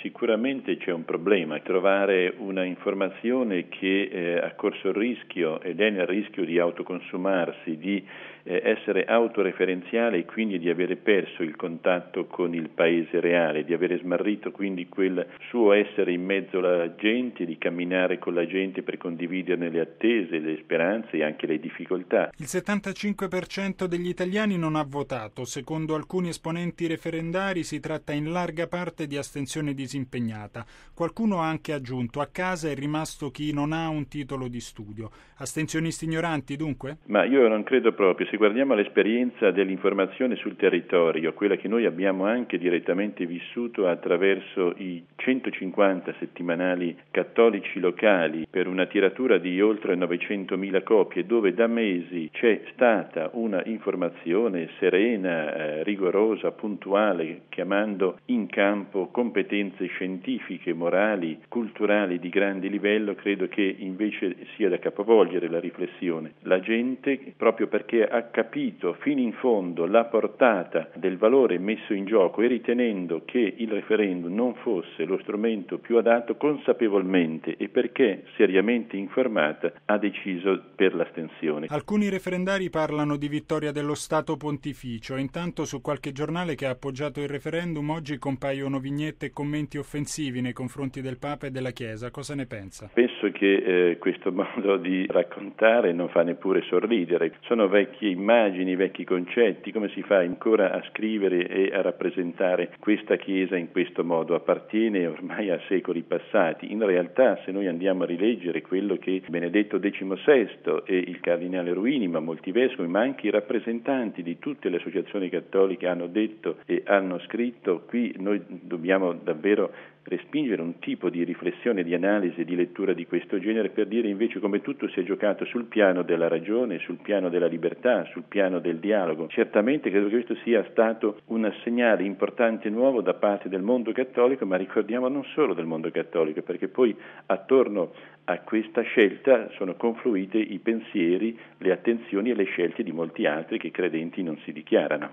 Sicuramente c'è un problema, trovare una informazione che ha corso il rischio ed è nel rischio di autoconsumarsi, di essere autoreferenziale e quindi di avere perso il contatto con il paese reale, di avere smarrito quindi quel suo essere in mezzo alla gente, di camminare con la gente per condividerne le attese, le speranze e anche le difficoltà. Il 75% degli italiani non ha votato. Secondo alcuni esponenti referendari si tratta in larga parte di astensione disimpegnata. Qualcuno ha anche aggiunto: a casa è rimasto chi non ha un titolo di studio. Astensionisti ignoranti dunque? Ma io non credo proprio. Se guardiamo all'esperienza dell'informazione sul territorio, quella che noi abbiamo anche direttamente vissuto attraverso i 150 settimanali cattolici locali per una tiratura di oltre 900.000 copie, dove da mesi c'è stata una informazione serena, rigorosa, puntuale, chiamando in campo competenze scientifiche, morali, culturali di grande livello, credo che invece sia da capovolgere la riflessione. La gente, proprio perché ha capito fino in fondo la portata del valore messo in gioco e ritenendo che il referendum non fosse lo strumento più adatto, consapevolmente e perché seriamente informata, ha deciso per l'astensione. Alcuni referendari parlano di vittoria dello Stato Pontificio. Intanto su qualche giornale che ha appoggiato il referendum oggi compaiono vignette e commenti offensivi nei confronti del Papa e della Chiesa. Cosa ne pensa? Penso che questo modo di raccontare non fa neppure sorridere. Sono vecchie immagini, vecchi concetti. Come si fa ancora a scrivere e a rappresentare questa Chiesa in questo modo? Appartiene ormai a secoli passati. In realtà, se noi andiamo a rileggere quello che Benedetto XVI e il cardinale Ruini, ma molti vescovi, ma anche i rappresentanti di tutte le associazioni cattoliche hanno detto e hanno scritto, qui noi dobbiamo davvero respingere un tipo di riflessione, di analisi, di lettura di questo genere, per dire invece come tutto si è giocato sul piano della ragione, sul piano della libertà, sul piano del dialogo. Certamente credo che questo sia stato un segnale importante nuovo da parte del mondo cattolico, ma ricordiamo non solo del mondo cattolico, perché poi attorno a questa scelta sono confluite i pensieri, le attenzioni e le scelte di molti altri che credenti non si dichiarano.